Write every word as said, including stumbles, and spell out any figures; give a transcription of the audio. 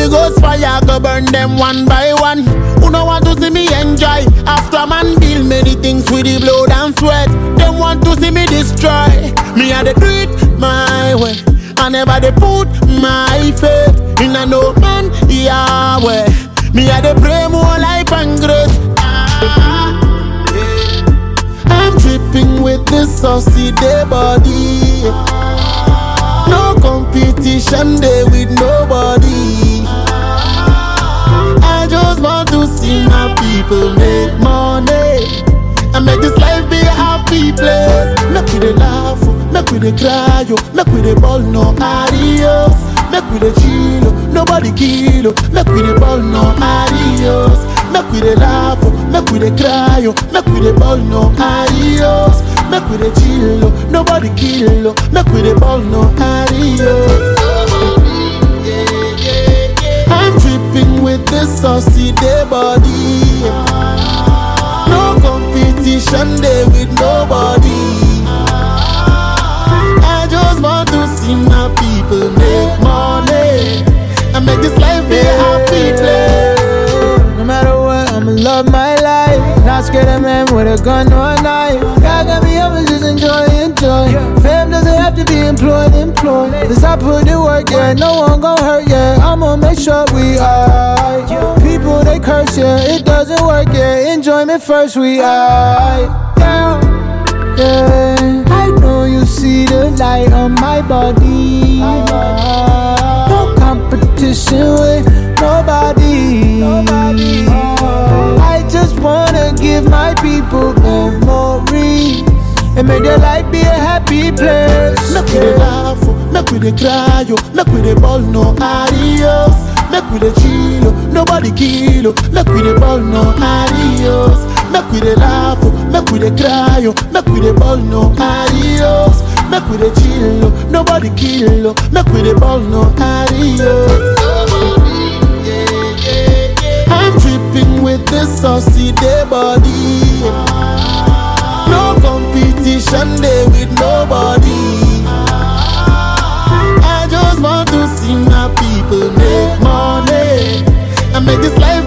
Holy Ghost fire go burn them one by one. Who no want to see me enjoy? After man build many things with the blood and sweat. Them want to see me destroy. Me I dey do it my way. I never dey put my faith in a no man Yahweh. Me I dey pray more life and grace. Ah, yeah. I'm dripping with this saucy day body. No competition day with nobody. I just want to see my people make money and make this life be a happy place. Make we dey laugh, make we dey cry, yo. Make we dey ball no adios. Make we dey chill, nobody kill. Make we dey ball no adios. Make we dey laugh, make we dey cry, yo. Make we dey ball no adios. Make we dey chill, nobody kill. Make we dey ball no adios. I'm dripping with this saucy day body. No competition day with nobody. I just want to see my people make money and make this life be a happy place. No matter what, I'ma love my life. Not scared of man with a gun or a knife. God got me up and just enjoy, enjoy. Fam doesn't have to be employed, employed. Cause I put in work, yeah, no one gon' hurt, yeah. I'ma make sure we alright. People they curse, yeah, it doesn't work, yeah. Enjoyment first, we alright. Yeah, yeah. I know you see the light on my body. No competition with nobody. I just wanna give my people memories and make their life be a happy place. Make we dey laugh, make we dey cry, yo. Make we dey ball no adios. Make we dey chill, nobody kill. Make we dey ball no adios. Make we dey laugh, make we dey cry, yo. Make we dey ball no adios. Make we dey chill, nobody kill. Make we dey ball no adios. I'm dripping with this saucy day body. No competition day with nobody. I just want to see my people make money and make this life